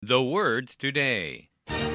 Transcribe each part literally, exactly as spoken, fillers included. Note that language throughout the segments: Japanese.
The word today.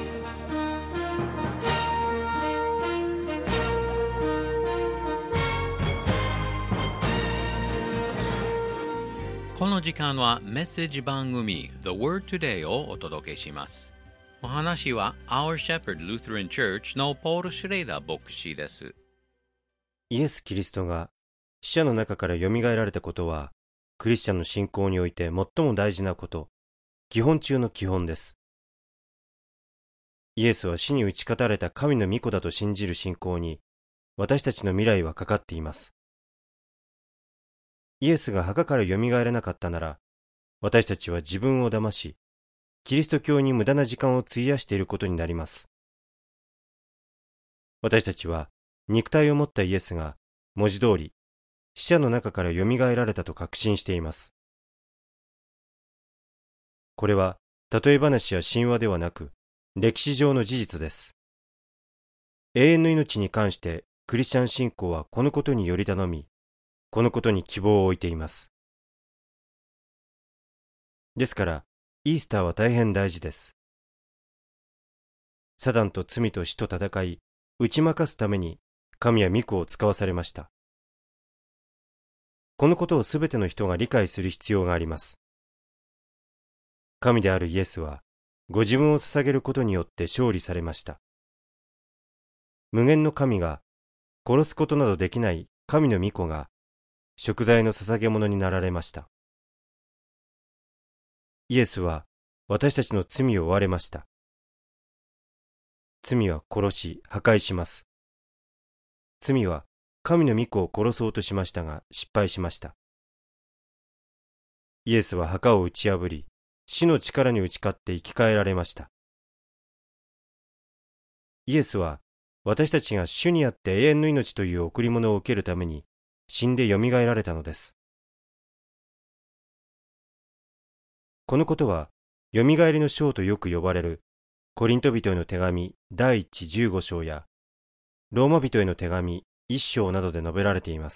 この時間はメッセージ番組 The Word Today をお届けします。お話は Our Shepherd Lutheran Church のポール・シュレイダー牧師です。 イエス・キリストが死者の中からよみがえられたことは、クリスチャンの信仰において最も大事なこと、基本中の基本です。イエスは死に打ち勝たれた神の御子だと信じる信仰に、私たちの未来はかかっています。イエスが墓からよみがえらなかったなら、私たちは自分を騙し、キリスト教に無駄な時間を費やしていることになります。私たちは、肉体を持ったイエスが、文字通り、死者の中からよみがえられたと確信しています。これは、例え話や神話ではなく、歴史上の事実です。永遠の命に関して、クリスチャン信仰はこのことにより頼み、このことに希望を置いています。ですから、イースターは大変大事です。サタンと罪と死と戦い、打ち負かすために、神は御子を使わされました。このことをすべての人が理解する必要があります。神であるイエスは、ご自分を捧げることによって勝利されました。無限の神が、殺すことなどできない神の御子が、贖罪の捧げ物になられました。イエスは私たちの罪を負われました。罪は殺し、破壊します。罪は神の御子を殺そうとしましたが失敗しました。イエスは墓を打ち破り、死の力に打ち勝って生き返られました。イエスは私たちが主にあって永遠の命という贈り物を受けるために死んでよみがえられたのです。このことは、よみがえりの章とよく呼ばれる、コリント人への手紙だいいちじゅうご章や、ローマ人への手紙いっ章などで述べられています。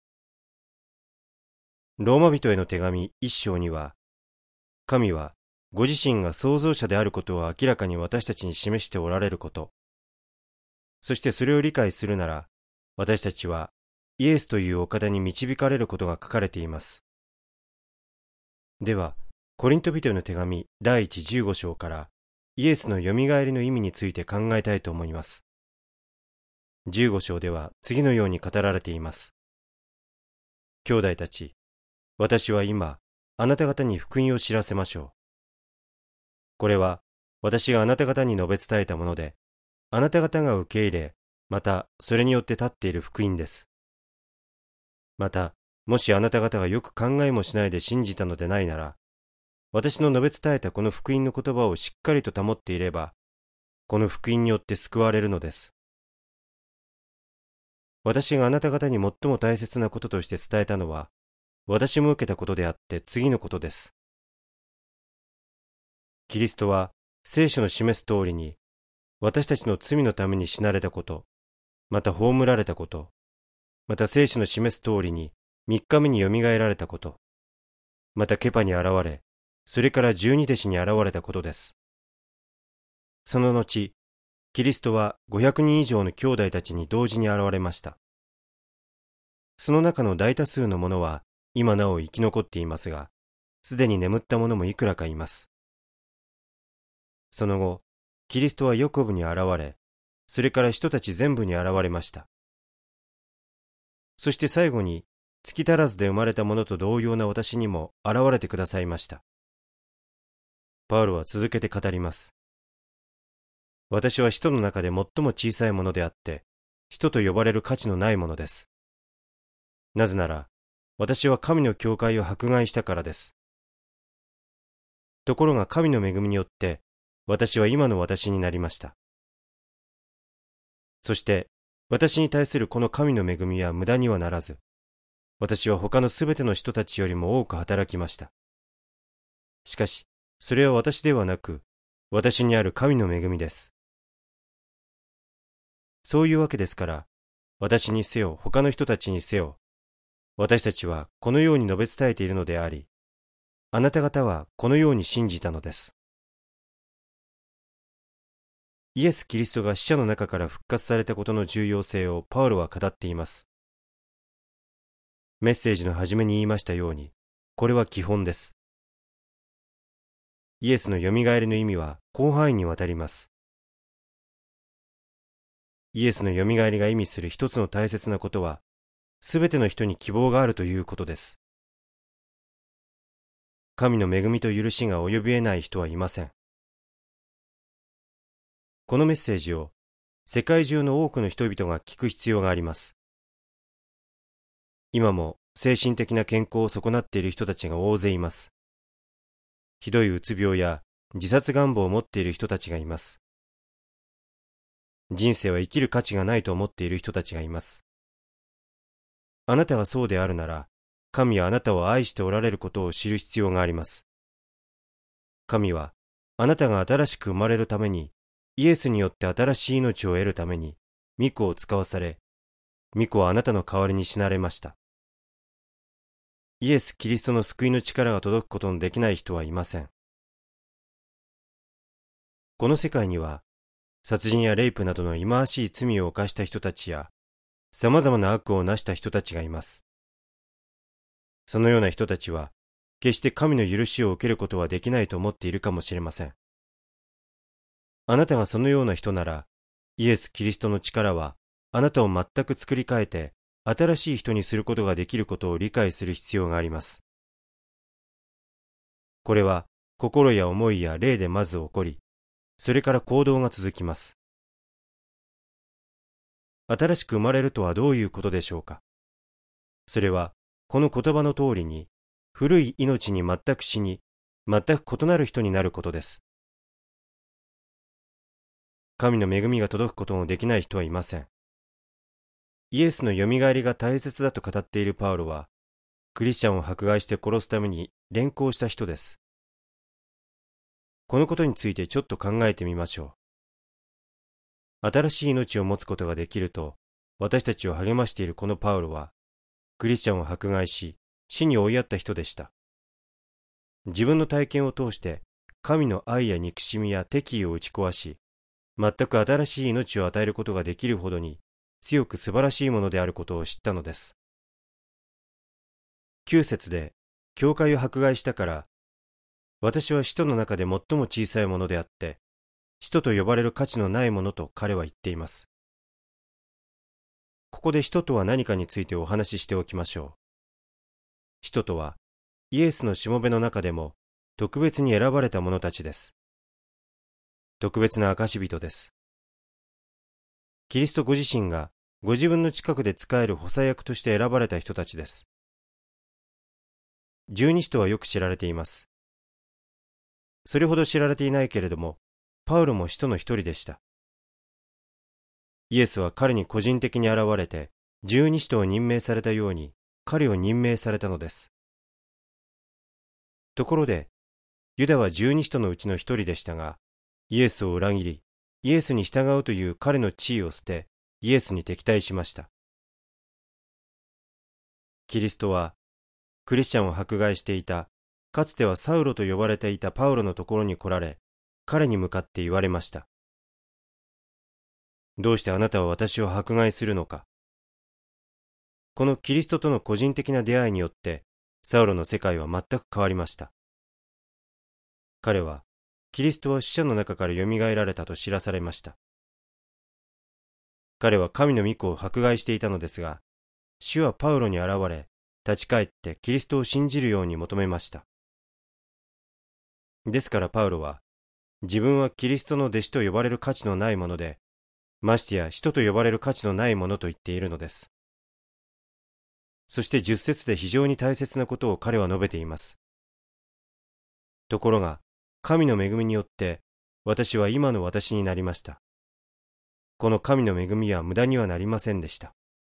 ローマ人への手紙いっ章には、神はご自身が創造者であることを明らかに私たちに示しておられること、そしてそれを理解するなら、私たちはイエスというお方に導かれることが書かれています。では、コリント人への手紙だいいちじゅうご章からイエスのよみがえりの意味について考えたいと思います。じゅうご章では次のように語られています。兄弟たち、私は今、あなた方に福音を知らせましょう。これは私があなた方に述べ伝えたもので、あなた方が受け入れ、またそれによって立っている福音です。また、もしあなた方がよく考えもしないで信じたのでないなら、私の述べ伝えたこの福音の言葉をしっかりと保っていれば、この福音によって救われるのです。私があなた方に最も大切なこととして伝えたのは、私も受けたことであって次のことです。キリストは聖書の示す通りに、私たちの罪のために死なれたこと、また葬られたこと、また聖書の示す通りに三日目によみがえられたこと、またケパに現れ、それから十二弟子に現れたことです。その後、キリストはごひゃくにん以上の兄弟たちに同時に現れました。その中の大多数の者は今なお生き残っていますが、すでに眠った者もいくらかいます。その後、キリストはヨコブに現れ、それから人たち全部に現れました。そして最後に、月足らずで生まれた者と同様な私にも現れてくださいました。パウロは続けて語ります。私は人の中で最も小さいものであって、人と呼ばれる価値のないものです。なぜなら、私は神の教会を迫害したからです。ところが神の恵みによって、私は今の私になりました。そして、私に対するこの神の恵みは無駄にはならず、私は他のすべての人たちよりも多く働きました。しかし、それは私ではなく、私にある神の恵みです。そういうわけですから、私にせよ、他の人たちにせよ、私たちはこのように述べ伝えているのであり、あなた方はこのように信じたのです。 イエス・キリストが死者の中から復活されたことの重要性をパウロは語っています。メッセージの初めに言いましたように、これは基本です。イエスのよみがえりの意味は広範囲にわたります。イエスのよみがえりが意味する一つの大切なことは、すべての人に希望があるということです。神の恵みと許しが及び得ない人はいません。このメッセージを世界中の多くの人々が聞く必要があります。今も精神的な健康を損なっている人たちが大勢います。ひどいうつ病や自殺願望を持っている人たちがいます。人生は生きる価値がないと思っている人たちがいます。あなたがそうであるなら、神はあなたを愛しておられることを知る必要があります。神はあなたが新しく生まれるために、イエスによって新しい命を得るために、御子を使わされ、御子はあなたの代わりに死なれました。イエス・キリストの救いの力が届くことのできない人はいません。この世界には、殺人やレイプなどの忌まわしい罪を犯した人たちや、様々な悪をなした人たちがいます。そのような人たちは、決して神の許しを受けることはできないと思っているかもしれません。あなたがそのような人なら、イエス・キリストの力は、あなたを全く作り変えて、新しい人にすることができることを理解する必要があります。これは、心や思いや霊でまず起こり、それから行動が続きます。新しく生まれるとはどういうことでしょうか。それは、この言葉の通りに、古い命に全く死に、全く異なる人になることです。神の恵みが届くことのできない人はいません。イエスのよみがえりが大切だと語っているパウロは、クリスチャンを迫害して殺すために連行した人です。このことについてちょっと考えてみましょう。新しい命を持つことができると、私たちを励ましているこのパウロは、クリスチャンを迫害し、死に追いやった人でした。自分の体験を通して、神の愛や憎しみや敵意を打ち壊し、全く新しい命を与えることができるほどに、強く素晴らしいものであることを知ったのです。きゅう節で、教会を迫害したから、私は使徒の中で最も小さいものであって、使徒と呼ばれる価値のないものと彼は言っています。ここで使徒とは何かについてお話ししておきましょう。使徒とは、イエスのしもべの中でも特別に選ばれた者たちです。特別な証人です。キリストご自身がご自分の近くで仕える補佐役として選ばれた人たちです。十二使徒はよく知られています。それほど知られていないけれども、パウロも使徒の一人でした。イエスは彼に個人的に現れて、十二使徒を任命されたように、彼を任命されたのです。ところで、ユダは十二使徒のうちの一人でしたが、イエスを裏切り、イエスに従うという彼の地位を捨て、イエスに敵対しました。キリストは、クリスチャンを迫害していた、かつてはサウロと呼ばれていたパウロのところに来られ、彼に向かって言われました。どうしてあなたは私を迫害するのか。このキリストとの個人的な出会いによって、サウロの世界は全く変わりました。彼は、キリストは死者の中から蘇られたと知らされました。彼は神の御子を迫害していたのですが、主はパウロに現れ、立ち返ってキリストを信じるように求めました。ですからパウロは、自分はキリストの弟子と呼ばれる価値のないもので、ましてや使徒と呼ばれる価値のないものと言っているのです。そして十節で非常に大切なことを彼は述べています。ところが、神の恵みによって、私は今の私になりました。この神の恵みは無駄にはなりませんでした。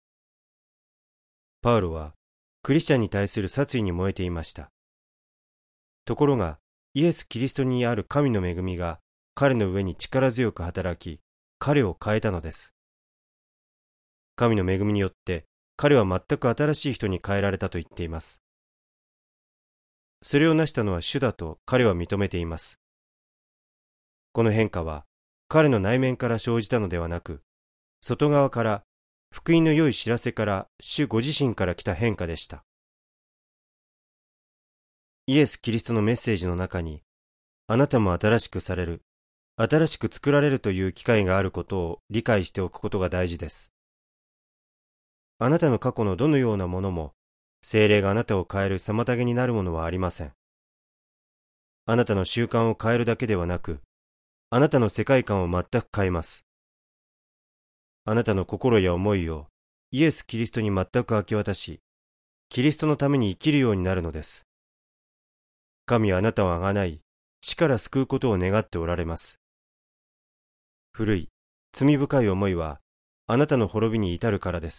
パウロは、クリスチャンに対する殺意に燃えていました。ところが、イエス・キリストにある神の恵みが、彼の上に力強く働き、彼を変えたのです。神の恵みによって、彼は全く新しい人に変えられたと言っています。それを成したのは主だと彼は認めています。この変化は、 彼の内面から生じたのではなく、外側から、福音の良い知らせから主ご自身から来た変化でした。イエス・キリストのメッセージの中に、あなたも新しくされる、新しく作られるという機会があることを理解しておくことが大事です。あなたの過去のどのようなものも、聖霊があなたを変える妨げになるものはありません。あなたの習慣を変えるだけではなく、あなたの世界観を全く変えます。あなたの心や思いをイエス・キリストに全く明け渡し、キリストのために生きるようになるのです。神はあなたをあがない、死から救うことを願っておられます。古い、罪深い思いは、あなたの滅びに至るからです。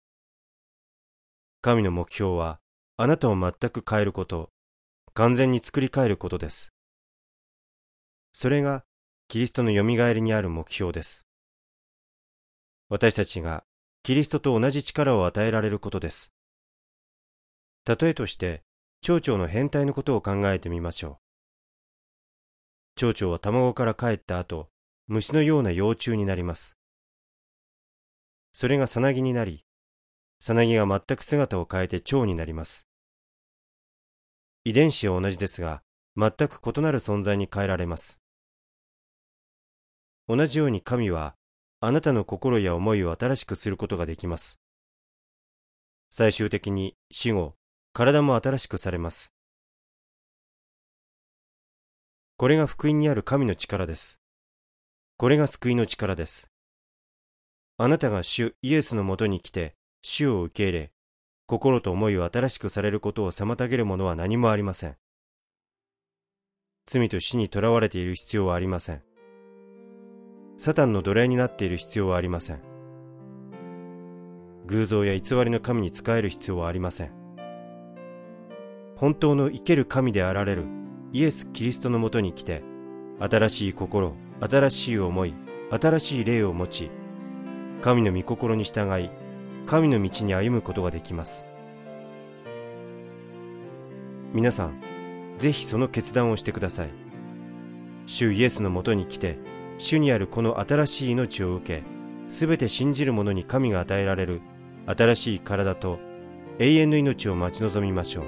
神の目標は、あなたを全く変えること、完全に作り変えることです。それが、キリストのよみがえりにある目標です。私たちが、キリストと同じ力を与えられることです。例えとして、蝶々の変態のことを考えてみましょう。蝶々は卵から帰った後、虫のような幼虫になります。それがさなぎになり、さなぎが全く姿を変えて蝶になります。遺伝子は同じですが、全く異なる存在に変えられます。同じように神は、あなたの心や思いを新しくすることができます。最終的に死後、体も新しくされます。これが福音にある神の力です。これが救いの力です。あなたが主イエスのもとに来て、主を受け入れ、心と思いを新しくされることを妨げるものは何もありません。罪と死にとらわれている必要はありません。サタンの奴隷になっている必要はありません。偶像や偽りの神に仕える必要はありません。本当の生ける神であられるイエス・キリストのもとに来て、新しい心、新しい思い、新しい霊を持ち、神の御心に従い、神の道に歩むことができます。皆さん、ぜひその決断をしてください。主イエスのもとに来て、主にあるこの新しい命を受け、すべて信じる者に神が与えられる新しい体と永遠の命を待ち望みましょう。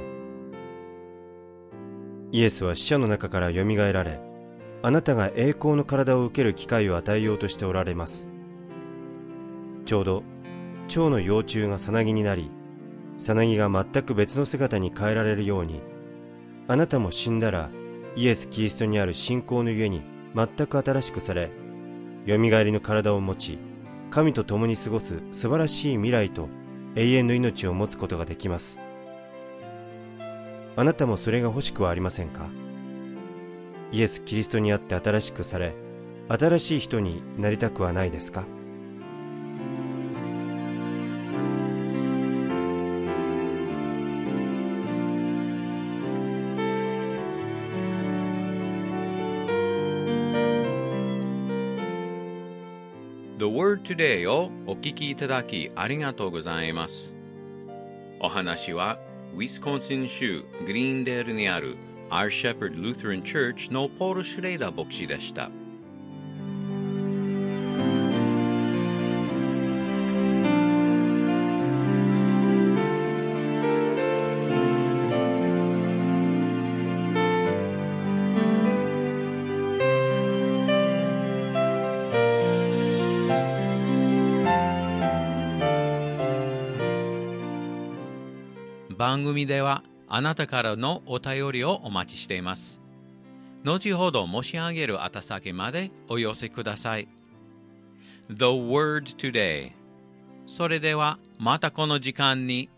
イエスは死者の中からよみがえられ、あなたが栄光の体を受ける機会を与えようとしておられます。ちょうど蝶の幼虫がさなぎになり、さなぎが全く別の姿に変えられるように、あなたも死んだらイエス・キリストにある信仰のゆえに全く新しくされ、よみがえりの体を持ち、神と共に過ごす素晴らしい未来と永遠の命を持つことができます。あなたもそれが欲しくはありませんか？イエス・キリストにあって新しくされ、新しい人になりたくはないですか ？The Word Today をお聞きいただきありがとうございます。お話はウィスコンシン州グリーンデールにある Our Shepherd Lutheran Church のポール・シュレイダー牧師でした。番組ではあなたからのお便りをお待ちしています。後ほど申し上げる宛先までお寄せください。The Word Today。それではまたこの時間に